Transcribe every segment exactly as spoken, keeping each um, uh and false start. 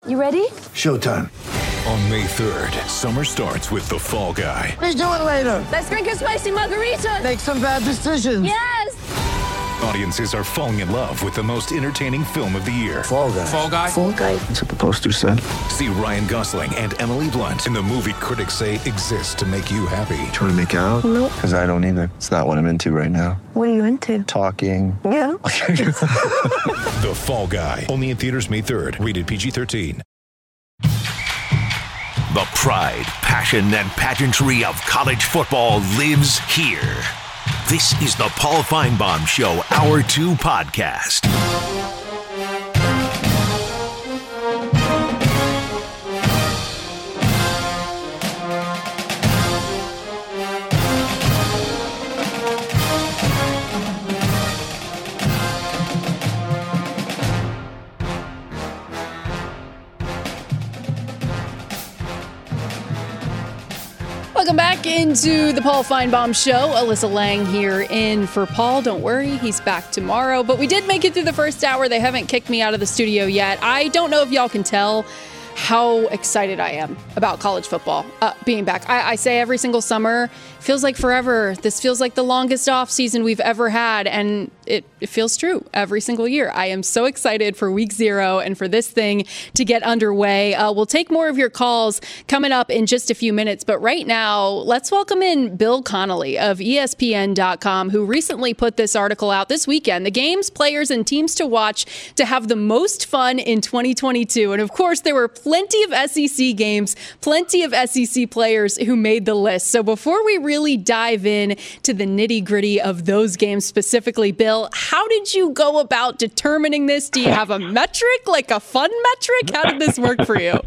You ready? Showtime. On May third, summer starts with The Fall Guy. Let's do it later. Let's drink a spicy margarita. Make some bad decisions. Yes! Audiences are falling in love with the most entertaining film of the year. Fall Guy. Fall Guy? Fall Guy. That's what the poster said. See Ryan Gosling and Emily Blunt in the movie critics say exists to make you happy. Trying to make it out? Nope. Because I don't either. It's not what I'm into right now. What are you into? Talking. Yeah. The Fall Guy. Only in theaters May third. Rated P G thirteen. The pride, passion, and pageantry of college football lives here. This is the Paul Feinbaum Show Hour two podcast. Welcome back into the Paul Feinbaum Show. Alyssa Lang here in for Paul. Don't worry, he's back tomorrow. But we did make it through the first hour. They haven't kicked me out of the studio yet. I don't know if y'all can tell how excited I am about college football uh, being back. I, I say every single summer, feels like forever. This feels like the longest off season we've ever had. And it, it feels true every single year. I am so excited for week zero and for this thing to get underway. Uh, we'll take more of your calls coming up in just a few minutes. But right now, let's welcome in Bill Connolly of E S P N dot com, who recently put this article out this weekend. The games, players, and teams to watch to have the most fun in twenty twenty-two. And of course, there were plenty of S E C games, plenty of S E C players who made the list. So before we really dive in to the nitty gritty of those games specifically, Bill, how did you go about determining this? Do you have a metric, like a fun metric? How did this work for you?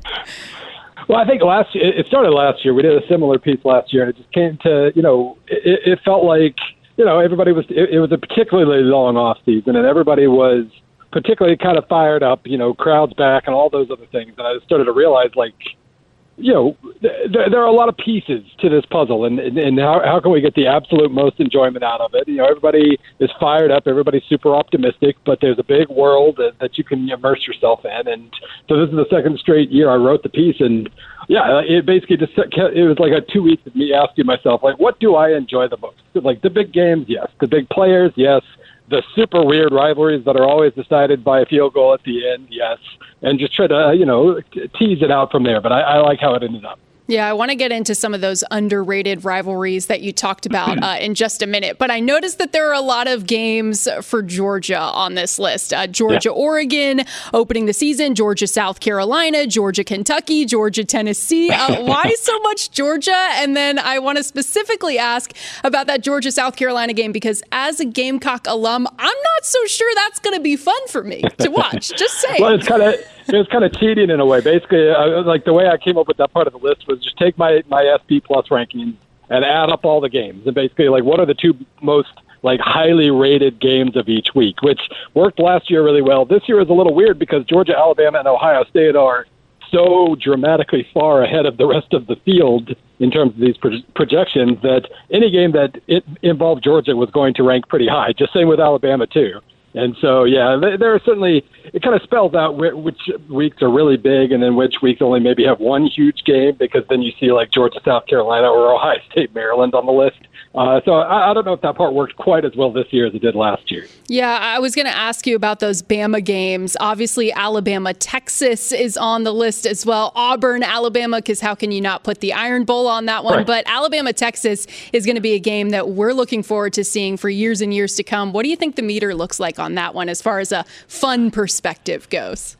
Well, I think last year, it started last year. We did a similar piece last year, and it just came to, you know, it, it felt like, you know, everybody was, it, it was a particularly long off season, and everybody was particularly kind of fired up, you know, crowds back and all those other things. And I started to realize, like, you know, there, there are a lot of pieces to this puzzle, and, and, and how, how can we get the absolute most enjoyment out of it? You know, everybody is fired up, everybody's super optimistic, but there's a big world that, that you can immerse yourself in. And so this is the second straight year I wrote the piece, and yeah, it basically just, it was like a two weeks of me asking myself, like, what do I enjoy the most? Like the big games, yes. The big players, yes. The super weird rivalries that are always decided by a field goal at the end, yes. And just try to, you know, tease it out from there. But I, I like how it ended up. Yeah, I want to get into some of those underrated rivalries that you talked about uh, in just a minute. But I noticed that there are a lot of games for Georgia on this list. Uh, Georgia, yeah. Oregon, opening the season, Georgia, South Carolina, Georgia, Kentucky, Georgia, Tennessee. Uh, why so much Georgia? And then I want to specifically ask about that Georgia, South Carolina game, because as a Gamecock alum, I'm not so sure that's going to be fun for me to watch. Just saying. Well, it's kind of... It was kind of cheating in a way. Basically, I, like the way I came up with that part of the list was just take my, my S P Plus rankings and add up all the games. And basically, like, what are the two most like highly rated games of each week, which worked last year really well. This year is a little weird because Georgia, Alabama, and Ohio State are so dramatically far ahead of the rest of the field in terms of these pro- projections that any game that it involved Georgia was going to rank pretty high. Just same with Alabama, too. And so, yeah, there are certainly, it kind of spells out which weeks are really big and then which weeks only maybe have one huge game, because then you see like Georgia, South Carolina, or Ohio State, Maryland on the list. Uh, so I, I don't know if that part worked quite as well this year as it did last year. Yeah, I was going to ask you about those Bama games. Obviously, Alabama, Texas is on the list as well. Auburn, Alabama, because how can you not put the Iron Bowl on that one? Right. But Alabama, Texas is going to be a game that we're looking forward to seeing for years and years to come. What do you think the meter looks like on that one as far as a fun perspective goes?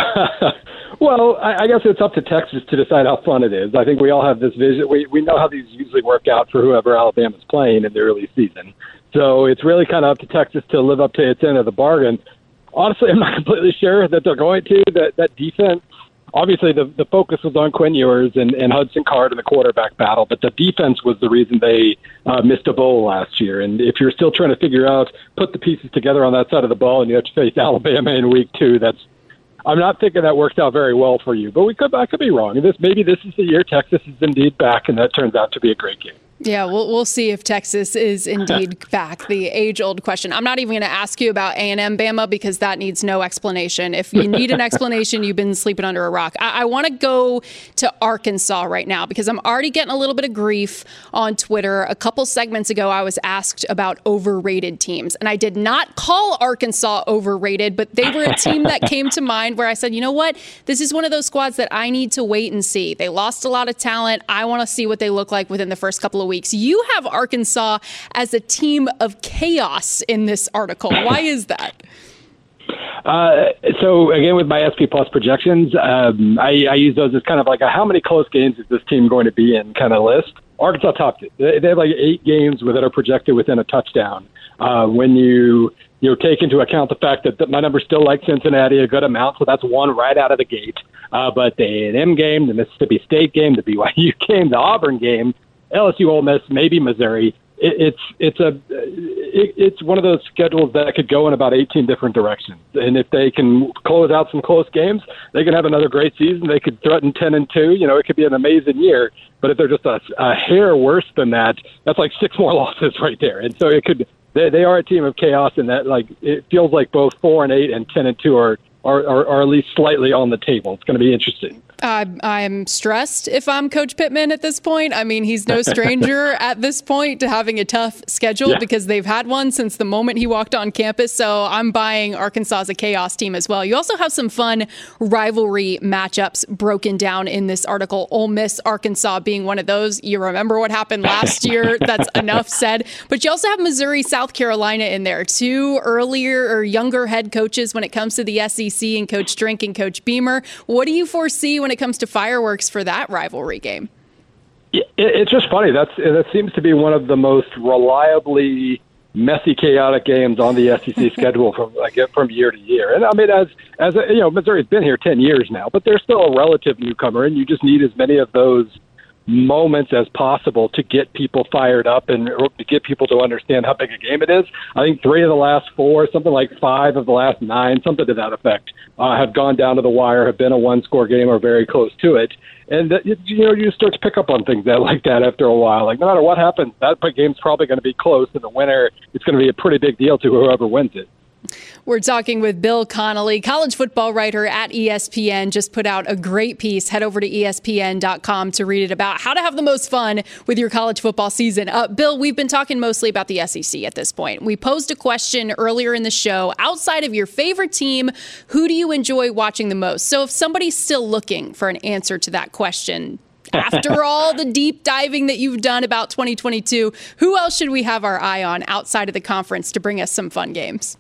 Well, I, I guess it's up to Texas to decide how fun it is. I think we all have this vision. We we know how these usually work out for whoever Alabama's playing in the early season. So it's really kind of up to Texas to live up to its end of the bargain. Honestly, I'm not completely sure that they're going to. That that defense, obviously the, the focus was on Quinn Ewers and, and Hudson Card in the quarterback battle, but the defense was the reason they uh, missed a bowl last year. And if you're still trying to figure out, put the pieces together on that side of the ball and you have to face Alabama in week two, that's I'm not thinking that works out very well for you, but we could I could be wrong. This maybe this is the year Texas is indeed back, and that turns out to be a great game. Yeah, we'll we'll see if Texas is indeed back. The age-old question. I'm not even going to ask you about A and M Bama because that needs no explanation. If you need an explanation, you've been sleeping under a rock. I, I want to go to Arkansas right now because I'm already getting a little bit of grief on Twitter. A couple segments ago, I was asked about overrated teams, and I did not call Arkansas overrated, but they were a team that came to mind where I said, you know what? This is one of those squads that I need to wait and see. They lost a lot of talent. I want to see what they look like within the first couple of weeks. You have Arkansas as a team of chaos in this article. Why is that? Uh, so again, with my S P Plus projections, um, I, I use those as kind of like a how many close games is this team going to be in kind of list. Arkansas topped it. They, they have like eight games that are projected within a touchdown. Uh, when you you know, take into account the fact that, that my numbers still like Cincinnati a good amount, so that's one right out of the gate. Uh, but the A and M game, the Mississippi State game, the B Y U game, the Auburn game, L S U, Ole Miss, maybe Missouri. It, it's it's a it, it's one of those schedules that could go in about eighteen different directions. And if they can close out some close games, they can have another great season. They could threaten ten and two. You know, it could be an amazing year. But if they're just a, a hair worse than that, that's like six more losses right there. And so it could. They, they are a team of chaos, and that like it feels like both four and eight and ten and two are. Are, are, are at least slightly on the table. It's going to be interesting. Uh, I'm stressed if I'm Coach Pittman at this point. I mean, he's no stranger at this point to having a tough schedule yeah. because they've had one since the moment he walked on campus. So I'm buying Arkansas as a chaos team as well. You also have some fun rivalry matchups broken down in this article. Ole Miss, Arkansas being one of those. You remember what happened last year. That's enough said. But you also have Missouri, South Carolina in there. Two earlier or younger head coaches when it comes to the S E C, and Coach Drink and Coach Beamer. What do you foresee when it comes to fireworks for that rivalry game? It's just funny. That's that seems to be one of the most reliably messy, chaotic games on the S E C schedule from like from year to year. And I mean, as as a, you know, Missouri's been here ten years now, but they're still a relative newcomer, and you just need as many of those moments as possible to get people fired up and to get people to understand how big a game it is. I think three of the last four, something like five of the last nine, something to that effect, uh, have gone down to the wire, have been a one-score game or very close to it. And, uh, you know, you start to pick up on things that like that after a while. Like, no matter what happens, that game's probably going to be close, and the winner, it's going to be a pretty big deal to whoever wins it. We're talking with Bill Connelly, college football writer at E S P N, just put out a great piece. Head over to E S P N dot com to read it about how to have the most fun with your college football season. Uh, Bill, we've been talking mostly about the S E C at this point. We posed a question earlier in the show. Outside of your favorite team, who do you enjoy watching the most? So if somebody's still looking for an answer to that question, after all the deep diving that you've done about twenty twenty-two, who else should we have our eye on outside of the conference to bring us some fun games?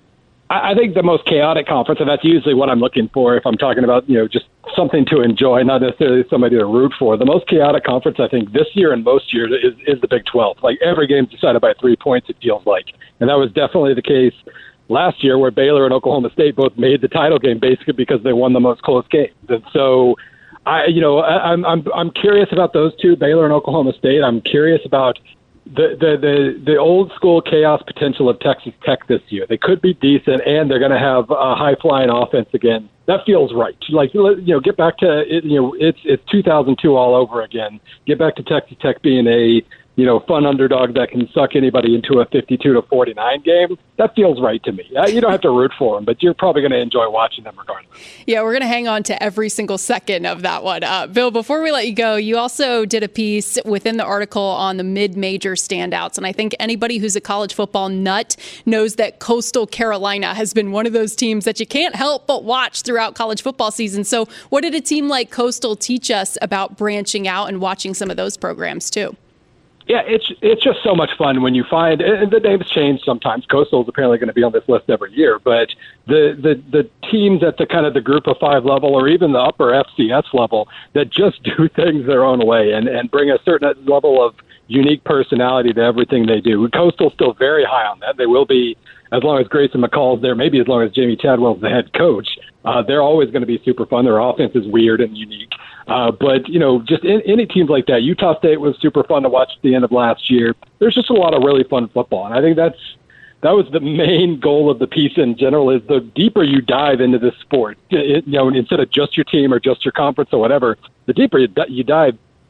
I think the most chaotic conference, and that's usually what I'm looking for if I'm talking about, you know, just something to enjoy, not necessarily somebody to root for. The most chaotic conference, I think, this year and most years is, is the Big twelve. Like, every game's decided by three points, it feels like. And that was definitely the case last year, where Baylor and Oklahoma State both made the title game basically because they won the most close games. And so, I, you know, I, I'm I'm I'm curious about those two, Baylor and Oklahoma State. I'm curious about The, the the the old school chaos potential of Texas Tech this year. They could be decent, and they're going to have a high flying offense again. That feels right. Like, you know, get back to it, you know, it's it's two thousand two all over again. Get back to Texas Tech being a, you know, fun underdog that can suck anybody into a fifty-two to forty-nine game. That feels right to me. You don't have to root for them, but you're probably going to enjoy watching them regardless. Yeah, we're going to hang on to every single second of that one. Uh, Bill, before we let you go, you also did a piece within the article on the mid-major standouts. And I think anybody who's a college football nut knows that Coastal Carolina has been one of those teams that you can't help but watch throughout college football season. So what did a team like Coastal teach us about branching out and watching some of those programs too? Yeah, it's it's just so much fun when you find, and the names change sometimes. Coastal is apparently going to be on this list every year, but the, the, the teams at the kind of the group of five level, or even the upper F C S level, that just do things their own way and, and bring a certain level of unique personality to everything they do. Coastal's still very high on that. They will be as long as Grayson McCall's there, maybe as long as Jamie Chadwell's the head coach. Uh, they're always going to be super fun. Their offense is weird and unique. Uh, but, you know, just in, any teams like that, Utah State was super fun to watch at the end of last year. There's just a lot of really fun football. And I think that's that was the main goal of the piece in general, is the deeper you dive into this sport, it, you know, instead of just your team or just your conference or whatever, the deeper you, you dive,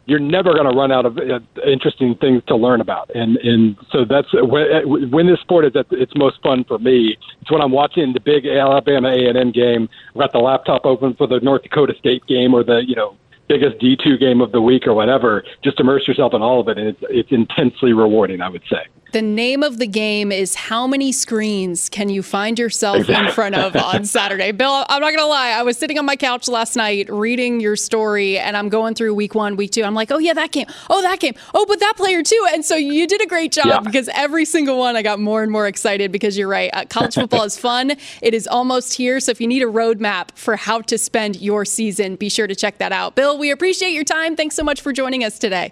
you're never going to run out of uh, interesting things to learn about. And and so that's when, when this sport is at its most fun for me. It's when I'm watching the big Alabama A and M game. I've got the laptop open for the North Dakota State game or the, you know, biggest D two game of the week or whatever. Just immerse yourself in all of it, and it's, it's intensely rewarding, I would say. The name of the game is how many screens can you find yourself in front of on Saturday? Bill, I'm not going to lie. I was sitting on my couch last night reading your story, and I'm going through week one, week two. I'm like, oh, yeah, that game. Oh, that game. Oh, but that player, too. And so you did a great job yeah. because every single one I got more and more excited because you're right. Uh, college football is fun. It is almost here. So if you need a roadmap for how to spend your season, be sure to check that out. Bill, we appreciate your time. Thanks so much for joining us today.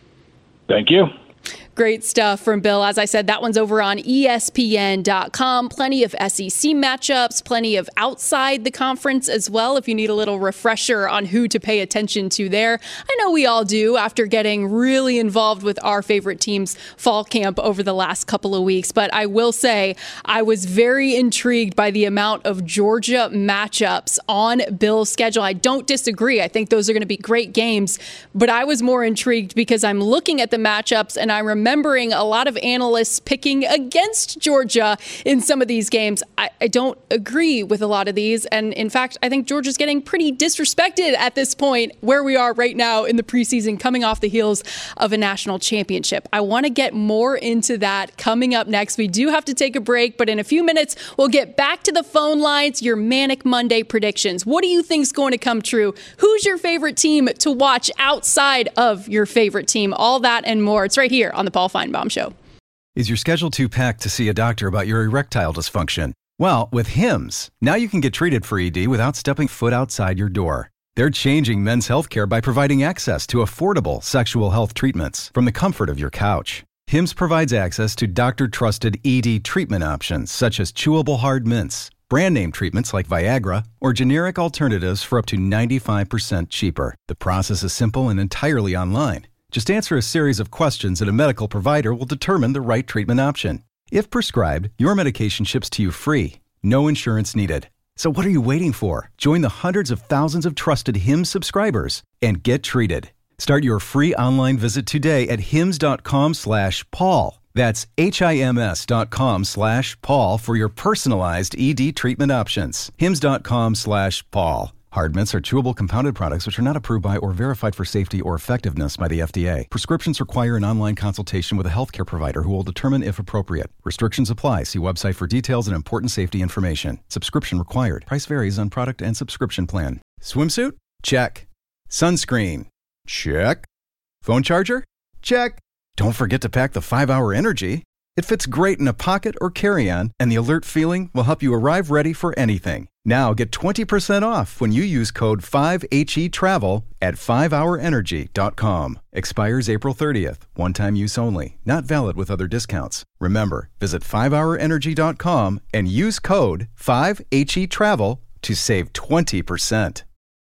Thank you. Great stuff from Bill. As I said, that one's over on E S P N dot com. Plenty of S E C matchups, plenty of outside the conference as well, if you need a little refresher on who to pay attention to there. I know we all do after getting really involved with our favorite team's fall camp over the last couple of weeks. But I will say I was very intrigued by the amount of Georgia matchups on Bill's schedule. I don't disagree. I think those are going to be great games. But I was more intrigued because I'm looking at the matchups and I remember remembering a lot of analysts picking against Georgia in some of these games. I, I don't agree with a lot of these. And in fact, I think Georgia's getting pretty disrespected at this point where we are right now in the preseason, coming off the heels of a national championship. I want to get more into that coming up next. We do have to take a break, but in a few minutes, we'll get back to the phone lines, your Manic Monday predictions. What do you think is going to come true? Who's your favorite team to watch outside of your favorite team? All that and more. It's right here on the Paul Feinbaum Show. Is your schedule too packed to see a doctor about your erectile dysfunction? Well, with Hims, now you can get treated for E D without stepping foot outside your door. They're changing men's healthcare by providing access to affordable sexual health treatments from the comfort of your couch. Hims provides access to doctor-trusted E D treatment options such as chewable hard mints, brand name treatments like Viagra, or generic alternatives for up to ninety-five percent cheaper. The process is simple and entirely online. Just answer a series of questions and a medical provider will determine the right treatment option. If prescribed, your medication ships to you free. No insurance needed. So what are you waiting for? Join the hundreds of thousands of trusted Hims subscribers and get treated. Start your free online visit today at hims.com slash Paul. That's H-I-M-S dot com slash Paul for your personalized E D treatment options. Hims.com slash Paul. Hard mints are chewable compounded products which are not approved by or verified for safety or effectiveness by the F D A. Prescriptions require an online consultation with a healthcare provider who will determine if appropriate. Restrictions apply. See website for details and important safety information. Subscription required. Price varies on product and subscription plan. Swimsuit? Check. Sunscreen? Check. Phone charger? Check. Don't forget to pack the five hour Energy. It fits great in a pocket or carry-on, and the alert feeling will help you arrive ready for anything. Now get twenty percent off when you use code five H E travel at five hour energy dot com. Expires April thirtieth. One-time use only. Not valid with other discounts. Remember, visit five hour energy dot com and use code five H E travel to save twenty percent.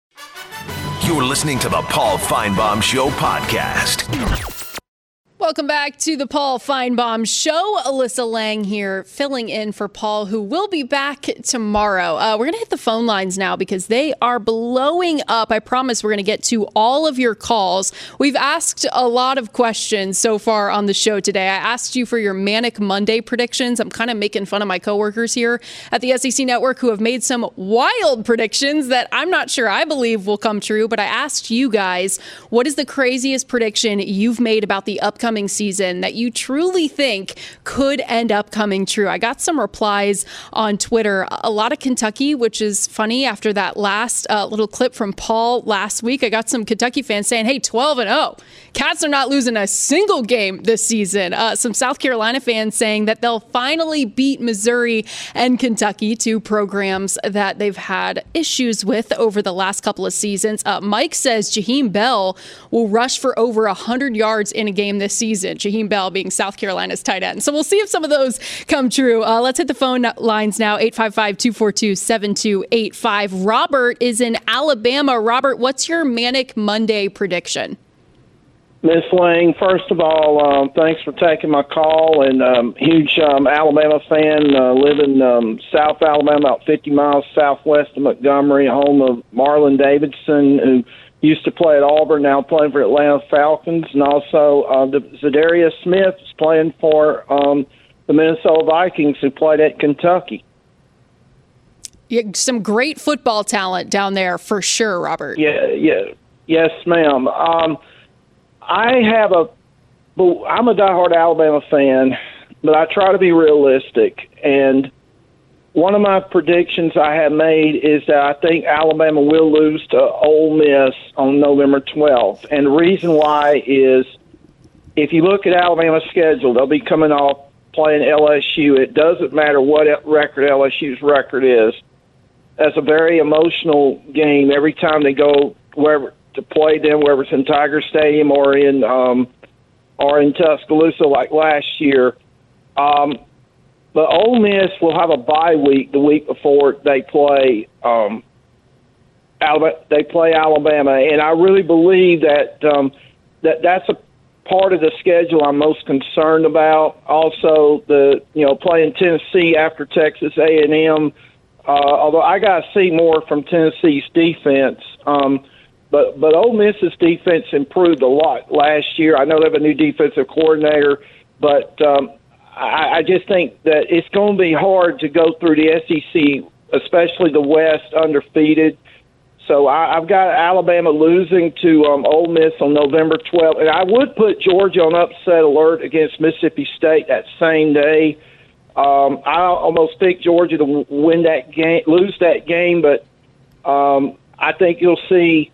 You're listening to the Paul Feinbaum Show podcast. Welcome back to the Paul Feinbaum Show. Alyssa Lang here, filling in for Paul, who will be back tomorrow. Uh, we're going to hit the phone lines now because they are blowing up. I promise we're going to get to all of your calls. We've asked a lot of questions so far on the show today. I asked you for your Manic Monday predictions. I'm kind of making fun of my coworkers here at the S E C Network who have made some wild predictions that I'm not sure I believe will come true. But I asked you guys, what is the craziest prediction you've made about the upcoming season that you truly think could end up coming true? I got some replies on Twitter. A lot of Kentucky, which is funny after that last uh, little clip from Paul last week. I got some Kentucky fans saying, hey, twelve and oh. Cats are not losing a single game this season. Uh, some South Carolina fans saying that they'll finally beat Missouri and Kentucky, two programs that they've had issues with over the last couple of seasons. Uh, Mike says Jaheim Bell will rush for over one hundred yards in a game this season. Jaheim Bell being South Carolina's tight end. So we'll see if some of those come true. Uh, let's hit the phone lines now. eight five five, two four two, seven two eight five. Robert is in Alabama. Robert, what's your Manic Monday prediction? Miss Lang, first of all, um, thanks for taking my call. And um, huge um, Alabama fan, uh, living um, South Alabama, about fifty miles southwest of Montgomery, home of Marlon Davidson, who used to play at Auburn, now playing for Atlanta Falcons. And also uh, the, Zadarius Smith is playing for um, the Minnesota Vikings, who played at Kentucky. Yeah, some great football talent down there for sure, Robert. Yeah, yeah, yes, ma'am. Um, I have a, I'm a diehard Alabama fan, but I try to be realistic. And one of my predictions I have made is that I think Alabama will lose to Ole Miss on November twelfth. And the reason why is, if you look at Alabama's schedule, they'll be coming off playing L S U. It doesn't matter what record L S U's record is. That's a very emotional game every time they go wherever to play them, whether it's in Tiger Stadium or in um, or in Tuscaloosa like last year. Um, but Ole Miss will have a bye week the week before they play um, Alabama. They play Alabama, and I really believe that um, that that's a part of the schedule I'm most concerned about. Also, the you know playing Tennessee after Texas A and M. Uh, although I got to see more from Tennessee's defense, um, but but Ole Miss's defense improved a lot last year. I know they have a new defensive coordinator, but um, I, I just think that it's going to be hard to go through the S E C, especially the West, undefeated. So I, I've got Alabama losing to um, Ole Miss on November twelfth, and I would put Georgia on upset alert against Mississippi State that same day. Um, I almost picked Georgia to win that game, lose that game, but um, I think you'll see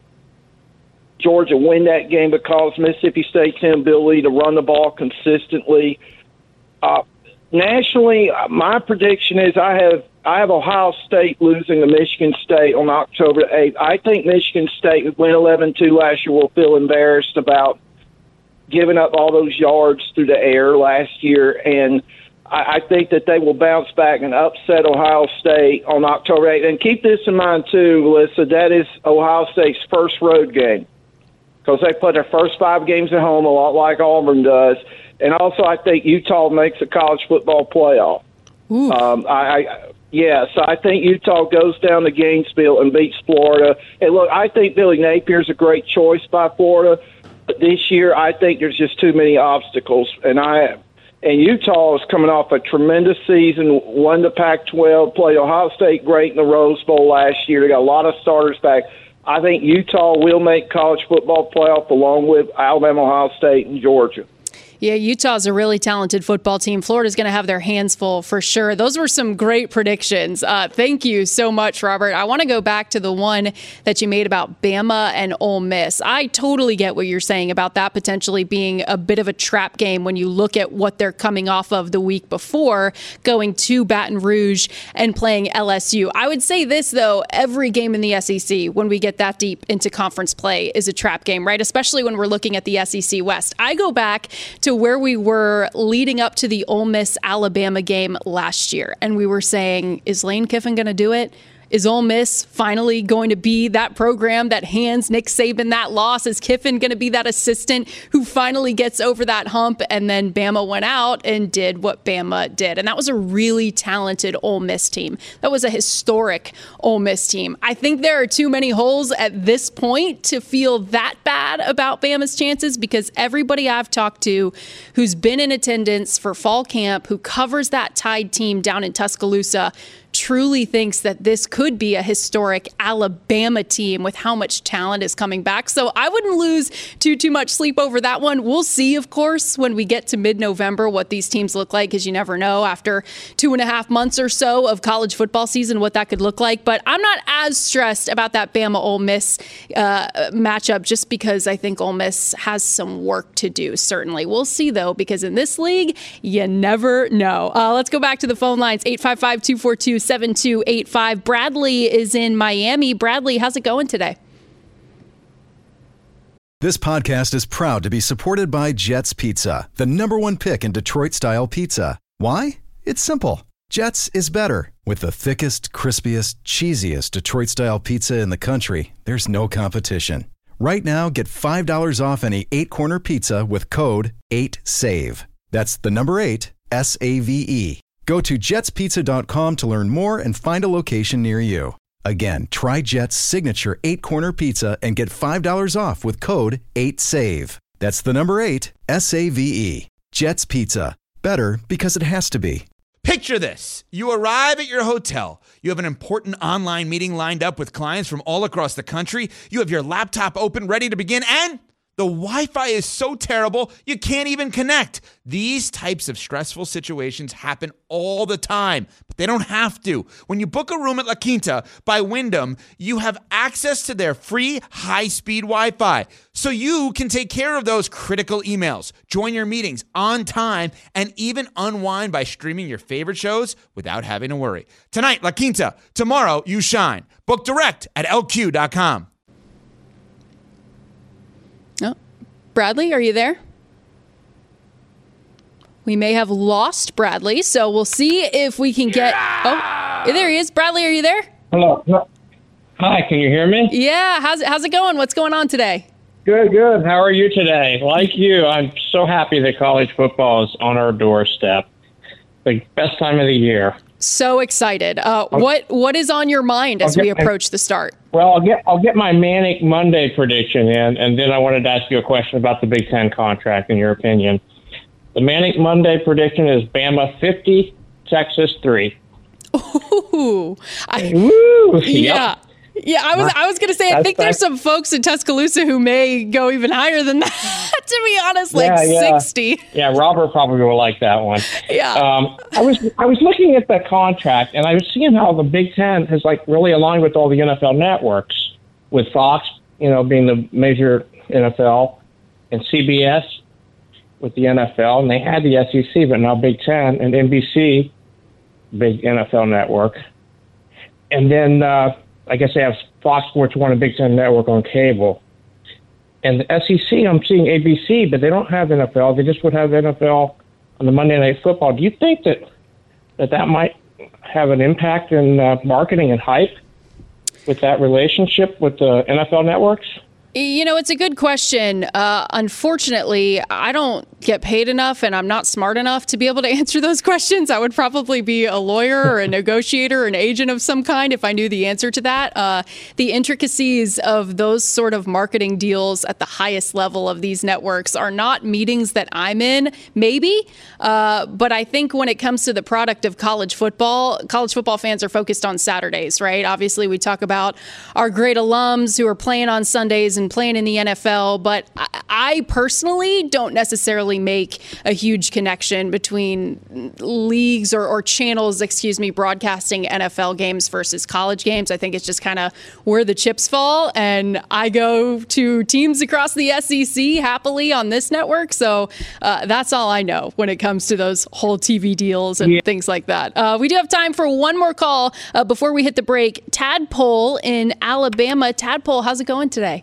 Georgia win that game because Mississippi State's inability to run the ball consistently. Uh, nationally, my prediction is I have I have Ohio State losing to Michigan State on October eighth. I think Michigan State, who went eleven two last year, will feel embarrassed about giving up all those yards through the air last year, and I think that they will bounce back and upset Ohio State on October eighth. And keep this in mind, too, Melissa, that is Ohio State's first road game because they play their first five games at home, a lot like Auburn does. And also, I think Utah makes a college football playoff. Um, I, I Yeah, so I think Utah goes down to Gainesville and beats Florida. And, look, I think Billy Napier's a great choice by Florida. But this year, I think there's just too many obstacles. And I – And Utah is coming off a tremendous season, won the Pac twelve, played Ohio State great in the Rose Bowl last year. They got a lot of starters back. I think Utah will make college football playoff along with Alabama, Ohio State, and Georgia. Yeah, Utah's a really talented football team. Florida's going to have their hands full for sure. Those were some great predictions. Uh, thank you so much, Robert. I want to go back to the one that you made about Bama and Ole Miss. I totally get what you're saying about that potentially being a bit of a trap game when you look at what they're coming off of the week before, going to Baton Rouge and playing L S U. I would say this, though, every game in the S E C, when we get that deep into conference play, is a trap game, right? Especially when we're looking at the S E C West. I go back to to where we were leading up to the Ole Miss Alabama game last year. And we were saying, is Lane Kiffin going to do it? Is Ole Miss finally going to be that program that hands Nick Saban that loss? Is Kiffin going to be that assistant who finally gets over that hump? And then Bama went out and did what Bama did. And that was a really talented Ole Miss team. That was a historic Ole Miss team. I think there are too many holes at this point to feel that bad about Bama's chances because everybody I've talked to who's been in attendance for fall camp, who covers that Tide team down in Tuscaloosa, truly thinks that this could be a historic Alabama team with how much talent is coming back. So I wouldn't lose too, too much sleep over that one. We'll see, of course, when we get to mid-November what these teams look like, because you never know after two and a half months or so of college football season what that could look like. But I'm not as stressed about that Bama-Ole Miss uh, matchup just because I think Ole Miss has some work to do, certainly. We'll see, though, because in this league, you never know. Uh, let's go back to the phone lines, eight five five, two four two, seven two eight five. Bradley is in Miami. Bradley, how's it going today? This podcast is proud to be supported by Jets Pizza, the number one pick in Detroit-style pizza. Why? It's simple. Jets is better. With the thickest, crispiest, cheesiest Detroit-style pizza in the country, there's no competition. Right now, get five dollars off any eight-corner pizza with code eight save. That's the number eight, S A V E. Go to jets pizza dot com to learn more and find a location near you. Again, try Jet's signature eight-corner pizza and get five dollars off with code eight save. That's the number eight, S A V E. Jet's Pizza. Better because it has to be. Picture this. You arrive at your hotel. You have an important online meeting lined up with clients from all across the country. You have your laptop open, ready to begin, and the Wi-Fi is so terrible, you can't even connect. These types of stressful situations happen all the time, but they don't have to. When you book a room at La Quinta by Wyndham, you have access to their free high-speed Wi-Fi, so you can take care of those critical emails, join your meetings on time, and even unwind by streaming your favorite shows without having to worry. Tonight, La Quinta. Tomorrow, you shine. Book direct at L Q dot com. Oh, Bradley, are you there? We may have lost Bradley, so we'll see if we can get... Oh, there he is. Bradley, are you there? Hello. Hi, can you hear me? Yeah, how's it, how's it going? What's going on today? Good, good. How are you today? Like you, I'm so happy that college football is on our doorstep. The best time of the year. So excited. Uh, what What is on your mind as we approach the start? Well, I'll get I'll get my Manic Monday prediction in, and then I wanted to ask you a question about the Big Ten contract, in your opinion. The Manic Monday prediction is Bama fifty, Texas three. Ooh, I, Woo! yeah. Yep. Yeah, I was I was going to say, I That's- think there's that's- some folks in Tuscaloosa who may go even higher than that, to be honest, like Yeah, yeah. sixty. Yeah, Robert probably will like that one. Yeah. Um, I was I was looking at the contract, and I was seeing how the Big Ten has like really aligned with all the N F L networks, with Fox, you know, being the major N F L, and C B S with the N F L, and they had the S E C, but now Big Ten and N B C, big N F L network, and then uh, I guess they have Fox Sports One and Big Ten Network on cable. And the S E C, I'm seeing A B C, but they don't have N F L. They just would have N F L on the Monday Night Football. Do you think that that, that might have an impact in uh, marketing and hype with that relationship with the N F L networks? You know, it's a good question. Uh, unfortunately, I don't get paid enough and I'm not smart enough to be able to answer those questions. I would probably be a lawyer or a negotiator, an agent of some kind if I knew the answer to that. Uh, the intricacies of those sort of marketing deals at the highest level of these networks are not meetings that I'm in, maybe. Uh, but I think when it comes to the product of college football, college football fans are focused on Saturdays, right? Obviously, we talk about our great alums who are playing on Sundays and playing in the N F L, but I, I personally don't necessarily make a huge connection between leagues or, or channels, excuse me, broadcasting N F L games versus college games. I think it's just kind of where the chips fall, and I go to teams across the S E C happily on this network, so uh, that's all I know when it comes to those whole T V deals and yeah. things like that. Uh, we do have time for one more call uh, before we hit the break. Tadpole in Alabama. Tadpole, how's it going today?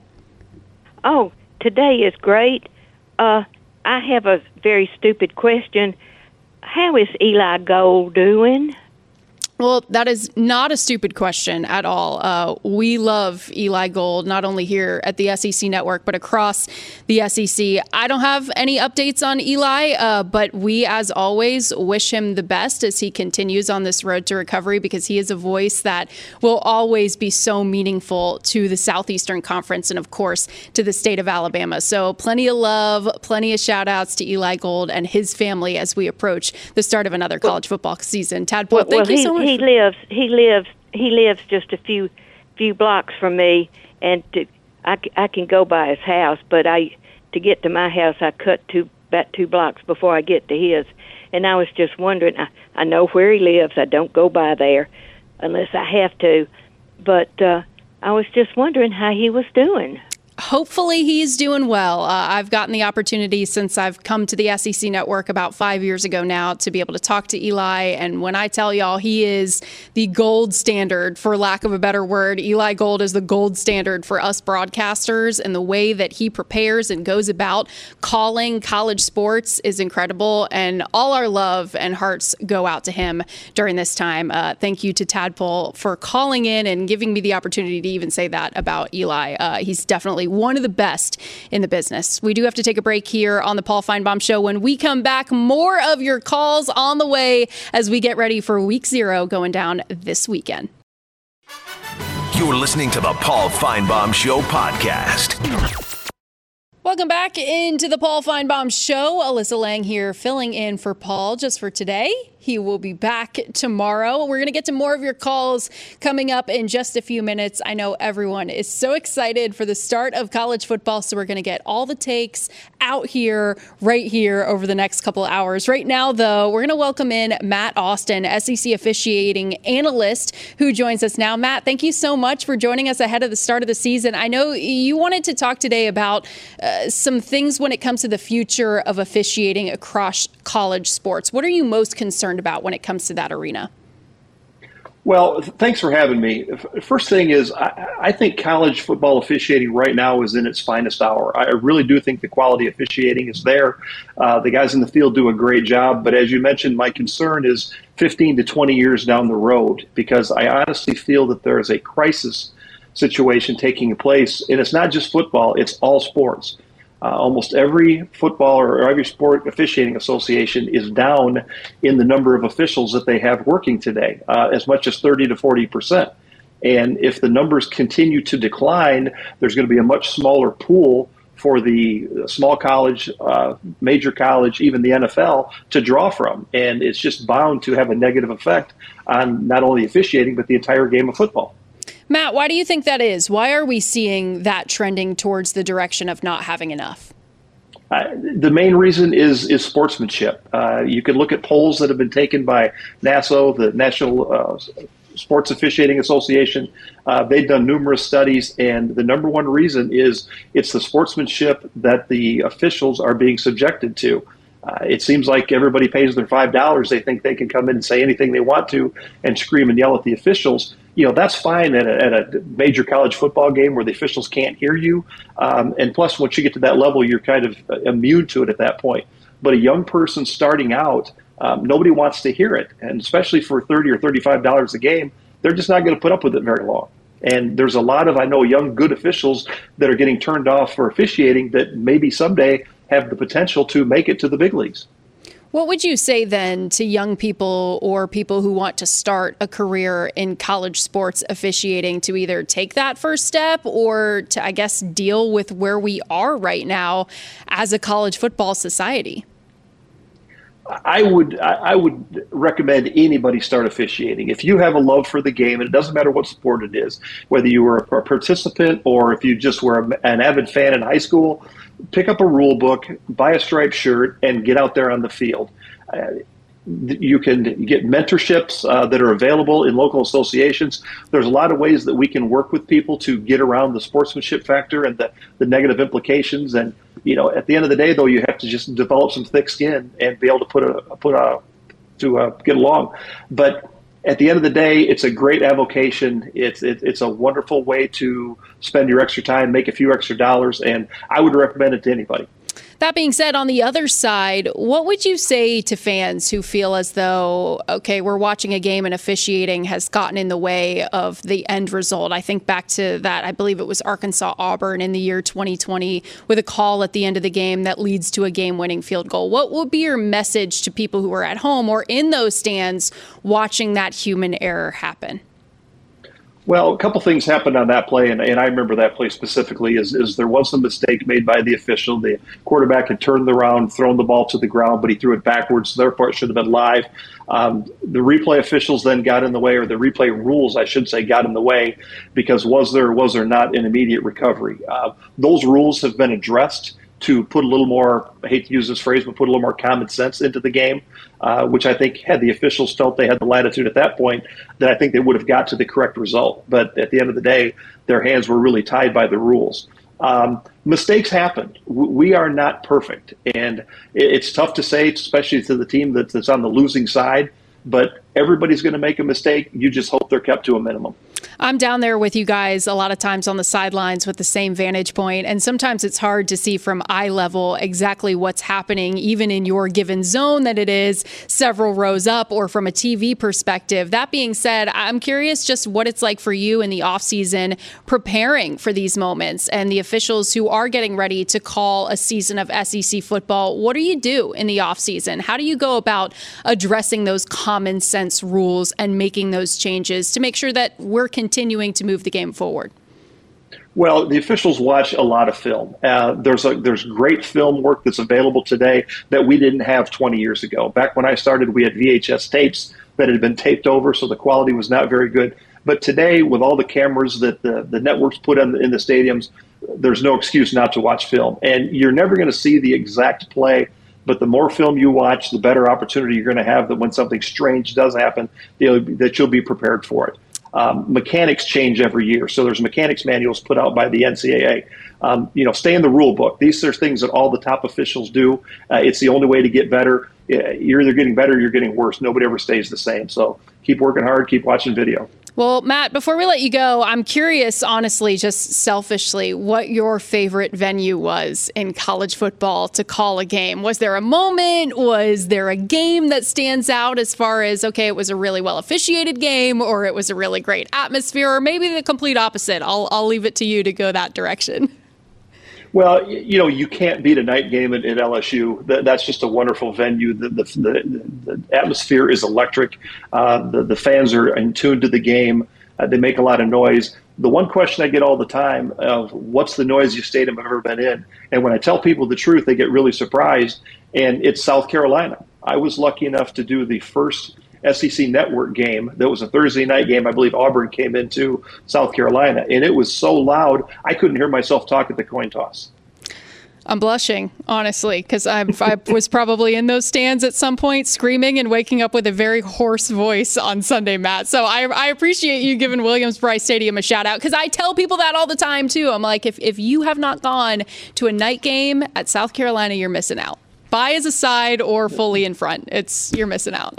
Oh, today is great. Uh, I have a very stupid question. How is Eli Gold doing? Well, that is not a stupid question at all. Uh, we love Eli Gold, not only here at the S E C Network, but across the S E C. I don't have any updates on Eli, uh, but we, as always, wish him the best as he continues on this road to recovery, because he is a voice that will always be so meaningful to the Southeastern Conference and, of course, to the state of Alabama. So plenty of love, plenty of shout outs to Eli Gold and his family as we approach the start of another college football season. Tadpole, well, thank well, you he, so much. He lives. He lives. He lives just a few, few blocks from me, and to, I, I can go by his house. But I, to get to my house, I cut two about two blocks before I get to his. And I was just wondering. I, I know where he lives. I don't go by there unless I have to. But uh, I was just wondering how he was doing. Hopefully he's doing well. Uh, I've gotten the opportunity since I've come to the S E C Network about five years ago now to be able to talk to Eli. And when I tell y'all he is the gold standard, for lack of a better word, Eli Gold is the gold standard for us broadcasters, and the way that he prepares and goes about calling college sports is incredible. And all our love and hearts go out to him during this time. Uh, thank you to Tadpole for calling in and giving me the opportunity to even say that about Eli. Uh, he's definitely one of the best in the business. We do have to take a break here on the Paul Feinbaum Show. When we come back, more of your calls on the way as we get ready for week zero going down this weekend. You're listening to the Paul Feinbaum Show podcast. Welcome back into the Paul Feinbaum Show. Alyssa Lang here, filling in for Paul just for today. He will be back tomorrow. We're going to get to more of your calls coming up in just a few minutes. I know everyone is so excited for the start of college football, so we're going to get all the takes out here, right here, over the next couple of hours. Right now, though, we're going to welcome in Matt Austin, S E C officiating analyst, who joins us now. Matt, thank you so much for joining us ahead of the start of the season. I know you wanted to talk today about uh, some things when it comes to the future of officiating across college sports. What are you most concerned about when it comes to that arena? Well, thanks for having me. First thing is, I, I think college football officiating right now is in its finest hour. I really do think the quality of officiating is there. Uh, the guys in the field do a great job. But as you mentioned, my concern is fifteen to twenty years down the road, because I honestly feel that there is a crisis situation taking place. And it's not just football, it's all sports. Uh, almost every football or every sport officiating association is down in the number of officials that they have working today, uh, as much as thirty to forty percent. And if the numbers continue to decline, there's going to be a much smaller pool for the small college, uh, major college, even the N F L to draw from. And it's just bound to have a negative effect on not only officiating, but the entire game of football. Matt, why do you think that is? Why are we seeing that trending towards the direction of not having enough? Uh, the main reason is is sportsmanship. Uh, you can look at polls that have been taken by N A S O, the National uh, Sports Officiating Association. Uh, they've done numerous studies, and the number one reason is it's the sportsmanship that the officials are being subjected to. Uh, it seems like everybody pays their five dollars. They think they can come in and say anything they want to and scream and yell at the officials. You know, that's fine at a, at a major college football game where the officials can't hear you. Um, and plus, once you get to that level, you're kind of immune to it at that point. But a young person starting out, um, nobody wants to hear it. And especially for thirty or thirty-five dollars a game, they're just not going to put up with it very long. And there's a lot of, I know, young, good officials that are getting turned off for officiating that maybe someday have the potential to make it to the big leagues. What would you say then to young people or people who want to start a career in college sports officiating to either take that first step or to, I guess, deal with where we are right now as a college football society? I would I would recommend anybody start officiating. If you have a love for the game, and it doesn't matter what sport it is, whether you were a participant or if you just were an avid fan in high school, pick up a rule book, buy a striped shirt, and get out there on the field. Uh, you can get mentorships uh, that are available in local associations. There's a lot of ways that we can work with people to get around the sportsmanship factor and the, the negative implications. And, you know, at the end of the day, though, you have to just develop some thick skin and be able to put a put a to uh, get along. But at the end of the day, it's a great avocation. It's it, it's a wonderful way to spend your extra time, make a few extra dollars, and I would recommend it to anybody. That being said, on the other side, what would you say to fans who feel as though, okay, we're watching a game and officiating has gotten in the way of the end result? I think back to that, I believe it was Arkansas Auburn in the year twenty twenty with a call at the end of the game that leads to a game-winning field goal. What would be your message to people who are at home or in those stands watching that human error happen? Well, a couple things happened on that play, and, and I remember that play specifically, is, is there was a mistake made by the official. The quarterback had turned around, thrown the ball to the ground, but he threw it backwards, so therefore it should have been live. Um, the replay officials then got in the way, or the replay rules, I should say, got in the way, because was there or was there not an immediate recovery? Uh, those rules have been addressed to put a little more, I hate to use this phrase, but put a little more common sense into the game, uh, which I think had the officials felt they had the latitude at that point, then I think they would have got to the correct result. But at the end of the day, their hands were really tied by the rules. Um, mistakes happen. We are not perfect. And it's tough to say, especially to the team that's on the losing side, but everybody's going to make a mistake. You just hope they're kept to a minimum. I'm down there with you guys a lot of times on the sidelines with the same vantage point, and sometimes it's hard to see from eye level exactly what's happening, even in your given zone that it is several rows up or from a T V perspective. That being said, I'm curious just what it's like for you in the offseason preparing for these moments and the officials who are getting ready to call a season of S E C football. What do you do in the offseason? How do you go about addressing those common sense offense rules and making those changes to make sure that we're continuing to move the game forward? Well, the officials watch a lot of film. Uh, there's a, there's great film work that's available today that we didn't have twenty years ago. Back when I started, we had V H S tapes that had been taped over, so the quality was not very good. But today, with all the cameras that the, the networks put in the, in the stadiums, there's no excuse not to watch film. And you're never going to see the exact play, but the more film you watch, the better opportunity you're going to have that when something strange does happen, that you'll be prepared for it. Um, mechanics change every year, so there's mechanics manuals put out by the N C double A. Um, you know, stay in the rule book. These are things that all the top officials do. Uh, it's the only way to get better. You're either getting better or you're getting worse. Nobody ever stays the same. So keep working hard, keep watching video. Well, Matt, before we let you go, I'm curious, honestly, just selfishly, what your favorite venue was in college football to call a game. Was there a moment? Was there a game that stands out as far as, okay, it was a really well officiated game, or it was a really great atmosphere, or maybe the complete opposite? I'll I'll leave it to you to go that direction. Well, you know, you can't beat a night game at, at L S U. That, that's just a wonderful venue. The, the, the, the atmosphere is electric. Uh, the, the fans are in tune to the game. Uh, they make a lot of noise. The one question I get all the time of what's the noisiest stadium I've ever been in? And when I tell people the truth, they get really surprised. And it's South Carolina. I was lucky enough to do the first S E C Network game. That was a Thursday night game. I believe Auburn came into South Carolina, and it was so loud I couldn't hear myself talk at the coin toss. I'm blushing, honestly, because I was probably in those stands at some point screaming and waking up with a very hoarse voice on Sunday, Matt. So I, I appreciate you giving Williams-Brice Stadium a shout out, because I tell people that all the time, too. I'm like, if, if you have not gone to a night game at South Carolina, you're missing out. Buy as a side or fully in front. It's you're missing out.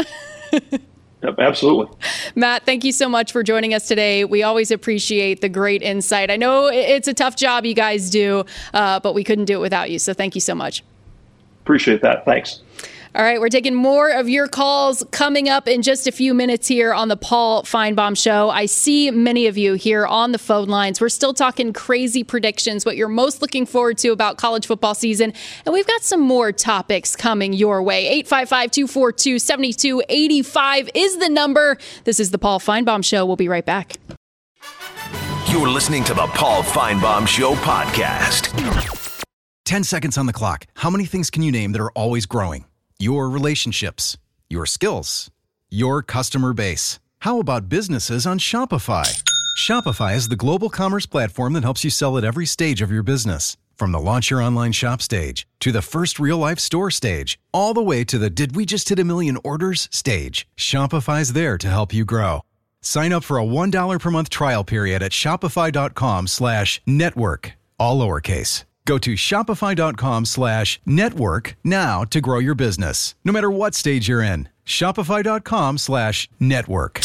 Yep, absolutely. Matt, thank you so much for joining us today. We always appreciate the great insight. I know it's a tough job you guys do, uh, but we couldn't do it without you. So thank you so much. Appreciate that. Thanks. All right, we're taking more of your calls coming up in just a few minutes here on the Paul Finebaum Show. I see many of you here on the phone lines. We're still talking crazy predictions, what you're most looking forward to about college football season. And we've got some more topics coming your way. eight five five, two four two, seven two eight five is the number. This is the Paul Finebaum Show. We'll be right back. You're listening to the Paul Finebaum Show podcast. ten seconds on the clock. How many things can you name that are always growing? Your relationships, your skills, your customer base. How about businesses on Shopify? Shopify is the global commerce platform that helps you sell at every stage of your business. From the launch your online shop stage, to the first real-life store stage, all the way to the did we just hit a million orders stage. Shopify's there to help you grow. Sign up for a one dollar per month trial period at shopify.com slash network, all lowercase. Go to shopify.com slash network now to grow your business, no matter what stage you're in. Shopify.com slash network.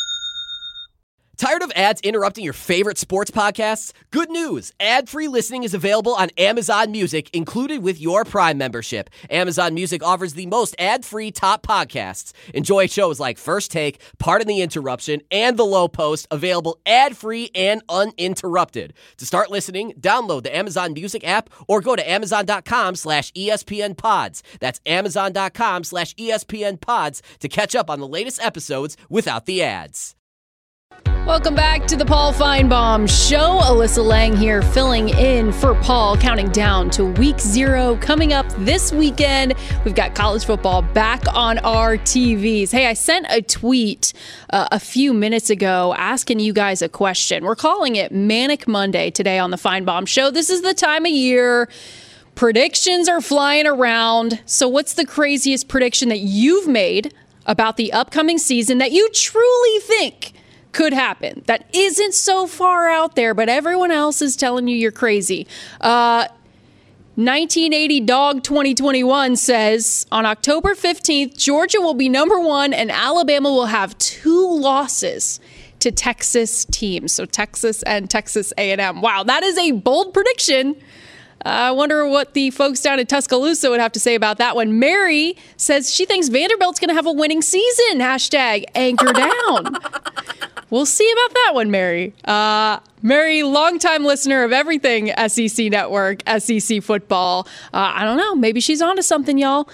Tired of ads interrupting your favorite sports podcasts? Good news! Ad-free listening is available on Amazon Music, included with your Prime membership. Amazon Music offers the most ad-free top podcasts. Enjoy shows like First Take, Pardon the Interruption, and The Low Post, available ad-free and uninterrupted. To start listening, download the Amazon Music app or go to amazon.com slash ESPN pods. That's amazon.com slash ESPN pods to catch up on the latest episodes without the ads. Welcome back to the Paul Finebaum Show. Alyssa Lang here, filling in for Paul, counting down to week zero. Coming up this weekend, we've got college football back on our T Vs. Hey, I sent a tweet uh, a few minutes ago asking you guys a question. We're calling it Manic Monday today on the Finebaum Show. This is the time of year predictions are flying around. So what's the craziest prediction that you've made about the upcoming season that you truly think could happen, that isn't so far out there, but everyone else is telling you you're crazy? Uh, nineteen eighty Dog twenty twenty-one says, on October fifteenth, Georgia will be number one and Alabama will have two losses to Texas teams. So Texas and Texas A and M. Wow, that is a bold prediction. I wonder what the folks down in Tuscaloosa would have to say about that one. Mary says she thinks Vanderbilt's going to have a winning season. Hashtag anchor down. We'll see about that one, Mary. Uh, Mary, longtime listener of everything S E C Network, S E C football. Uh, I don't know. Maybe she's onto something, y'all.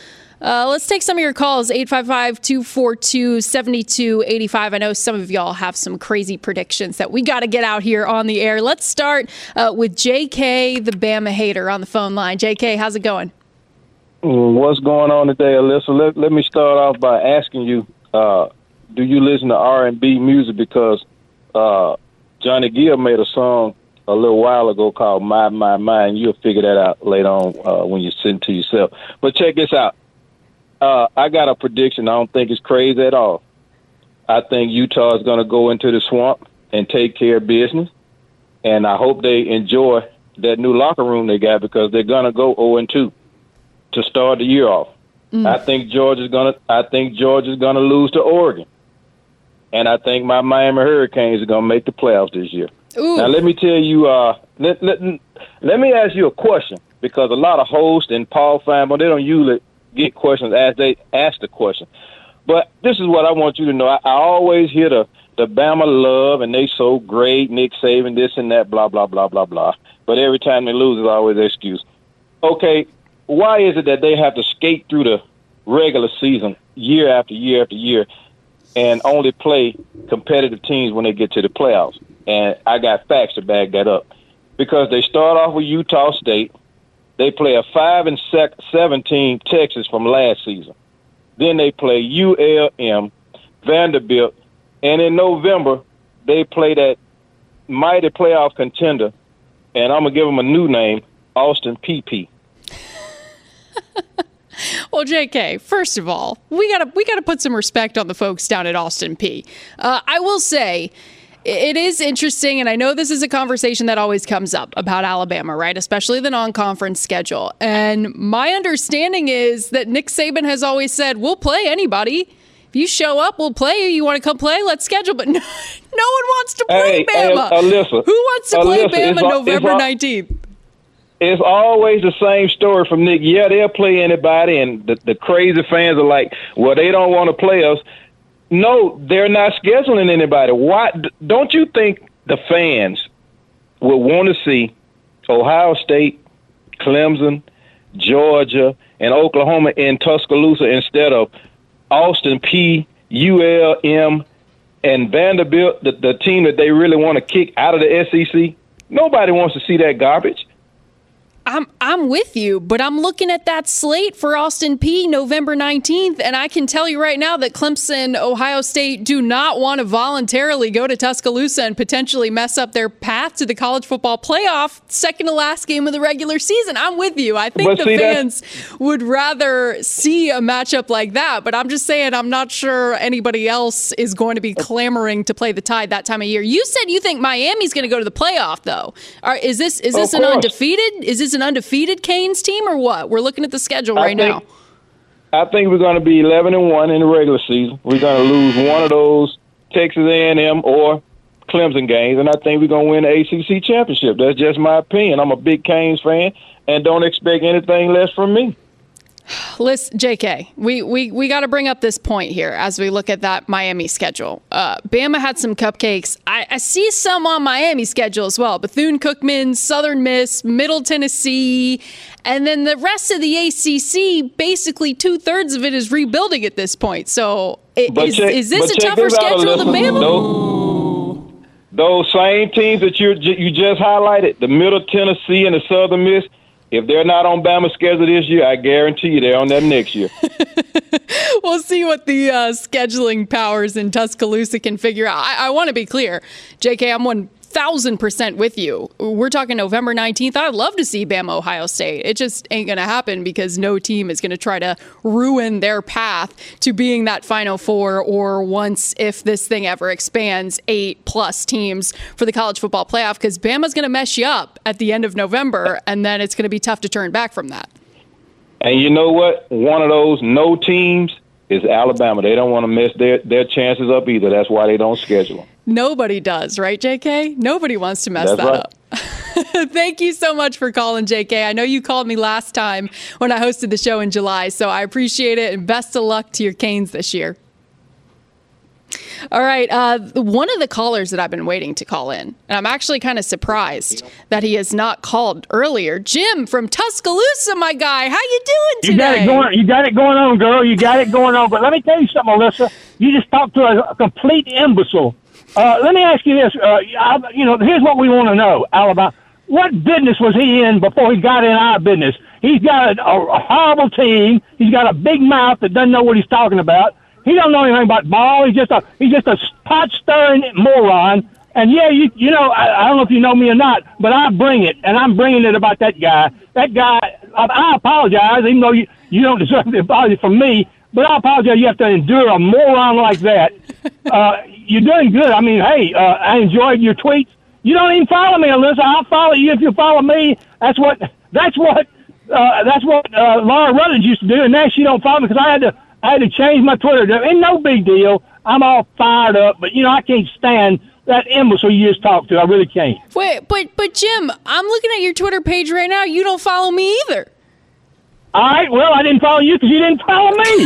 Uh, let's take some of your calls, eight five five, two four two, seven two eight five. I know some of y'all have some crazy predictions that we got to get out here on the air. Let's start uh, with J K, the Bama hater, on the phone line. J K, how's it going? What's going on today, Alyssa? Let, let me start off by asking you, uh, do you listen to R and B music? Because uh, Johnny Gill made a song a little while ago called My, My, My, and you'll figure that out later on uh, when you're sitting to yourself. But check this out. Uh, I got a prediction. I don't think it's crazy at all. I think Utah is going to go into the swamp and take care of business, and I hope they enjoy that new locker room they got because they're going to go oh and two. To start the year off. Mm. I think Georgia's gonna I think Georgia's gonna lose to Oregon. And I think my Miami Hurricanes are gonna make the playoffs this year. Ooh. Now let me tell you uh let, let, let me ask you a question, because a lot of hosts and Paul Feinbaum, they don't usually get questions as they ask the question. But this is what I want you to know. I, I always hear the, the Bama love and they so great, Nick Saban, this and that, blah, blah, blah, blah, blah. But every time they lose, it's always an excuse. Okay, why is it that they have to skate through the regular season year after year after year and only play competitive teams when they get to the playoffs? And I got facts to back that up. Because they start off with Utah State. They play a five and seventeen Texas from last season. Then they play U L M, Vanderbilt, and in November they play that mighty playoff contender, and I'm gonna give them a new name, Austin Peay. Well, J K, first of all, we gotta we gotta put some respect on the folks down at Austin Peay. Uh, I will say, it is interesting, and I know this is a conversation that always comes up about Alabama, right? Especially the non-conference schedule. And my understanding is that Nick Saban has always said, we'll play anybody. If you show up, we'll play you. You want to come play? Let's schedule. But no, no one wants to play hey, Bama. Hey, Alyssa, Who wants to play Alyssa, Bama all, November nineteenth? It's always the same story from Nick. Yeah, they'll play anybody, and the, the crazy fans are like, well, they don't want to play us. No, they're not scheduling anybody. Why? Don't you think the fans would want to see Ohio State, Clemson, Georgia, and Oklahoma in Tuscaloosa instead of Austin Peay, U L M, and Vanderbilt, the, the team that they really want to kick out of the S E C? Nobody wants to see that garbage. I'm I'm with you, but I'm looking at that slate for Austin Peay November nineteenth, and I can tell you right now that Clemson, Ohio State do not want to voluntarily go to Tuscaloosa and potentially mess up their path to the college football playoff, second to last game of the regular season. I'm with you. I think but the fans that- would rather see a matchup like that, but I'm just saying I'm not sure anybody else is going to be clamoring to play the Tide that time of year. You said you think Miami's going to go to the playoff, though. Are, is this is this an undefeated? Is this an undefeated Canes team or what? We're looking at the schedule right I think, now. I think we're going to be eleven and one in the regular season. We're going to lose one of those Texas A and M or Clemson games, and I think we're going to win the A C C championship. That's just my opinion. I'm a big Canes fan and don't expect anything less from me. Listen, J K, we, we, we got to bring up this point here as we look at that Miami schedule. Uh, Bama had some cupcakes. I, I see some on Miami's schedule as well. Bethune-Cookman, Southern Miss, Middle Tennessee, and then the rest of the A C C, basically two-thirds of it is rebuilding at this point. So is, check, is this a tougher this schedule than Bama? Those, those same teams that you you just highlighted, the Middle Tennessee and the Southern Miss, if they're not on Bama's schedule this year, I guarantee you they're on them next year. We'll see what the uh, scheduling powers in Tuscaloosa can figure out. I, I want to be clear, J K, I'm one thousand percent with you. We're talking November nineteenth. I'd love to see Bama, Ohio State. It just ain't going to happen because no team is going to try to ruin their path to being that Final Four, or once, if this thing ever expands, eight plus teams for the college football playoff, because Bama's going to mess you up at the end of November, and then it's going to be tough to turn back from that. And you know what? One of those no teams is Alabama. They don't want to mess their, their chances up either. That's why they don't schedule them. Nobody does, right, J K? Nobody wants to mess That's that right. up. Thank you so much for calling, J K. I know you called me last time when I hosted the show in July, so I appreciate it, and best of luck to your Canes this year. All right. Uh, one of the callers that I've been waiting to call in, and I'm actually kind of surprised that he has not called earlier. Jim from Tuscaloosa, my guy. How you doing today? You got it going. You got it going on, girl. You got it going on. But let me tell you something, Alyssa. You just talked to a, a complete imbecile. Uh, let me ask you this. Uh, I, you know, here's what we want to know, Alabama. What business was he in before he got in our business? He's got a, a horrible team. He's got a big mouth that doesn't know what he's talking about. He don't know anything about ball. He's just a he's just a pot stirring moron. And yeah, you you know I, I don't know if you know me or not, but I bring it, and I'm bringing it about that guy. That guy. I, I apologize, even though you you don't deserve the apology from me. But I apologize. You have to endure a moron like that. Uh, you're doing good. I mean, hey, uh, I enjoyed your tweets. You don't even follow me, Alyssa. I'll follow you if you follow me. That's what. That's what. Uh, that's what uh, Laura Rutledge used to do, and now she don't follow me because I had to. I had to change my Twitter. Ain't no big deal. I'm all fired up, but you know I can't stand that imbecile you just talked to. I really can't. Wait, but but Jim, I'm looking at your Twitter page right now. You don't follow me either. All right. Well, I didn't follow you because you didn't follow me.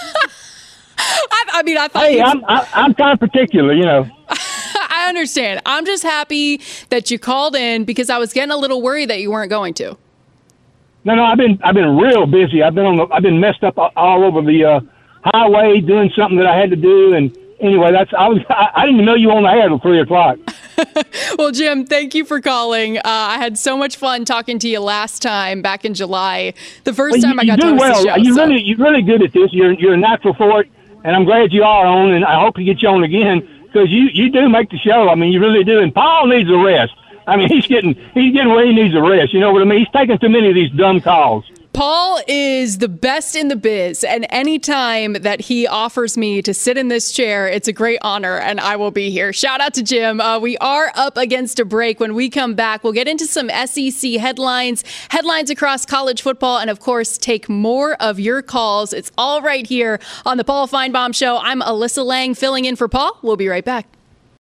I, I mean, I thought. Hey, I'm I, I'm kind of particular, you know. I understand. I'm just happy that you called in because I was getting a little worried that you weren't going to. No, no, I've been I've been real busy. I've been on the, I've been messed up all over the uh, highway doing something that I had to do, and anyway, that's I was I, I didn't even know you were on the air till three o'clock. Well, Jim, thank you for calling. Uh, I had so much fun talking to you last time back in July. The first well, time you, I got you to do host well. the show. You're so. really you're really good at this. You're you're a natural for it, and I'm glad you are on. And I hope to get you on again because you you do make the show. I mean, you really do. And Paul needs a rest. I mean, he's getting he's getting where he needs a rest. You know what I mean? He's taking too many of these dumb calls. Paul is the best in the biz, and anytime that he offers me to sit in this chair, it's a great honor, and I will be here. Shout out to Jim. Uh, we are up against a break. When we come back, we'll get into some S E C headlines, headlines across college football, and, of course, take more of your calls. It's all right here on the Paul Feinbaum Show. I'm Alyssa Lang, filling in for Paul. We'll be right back.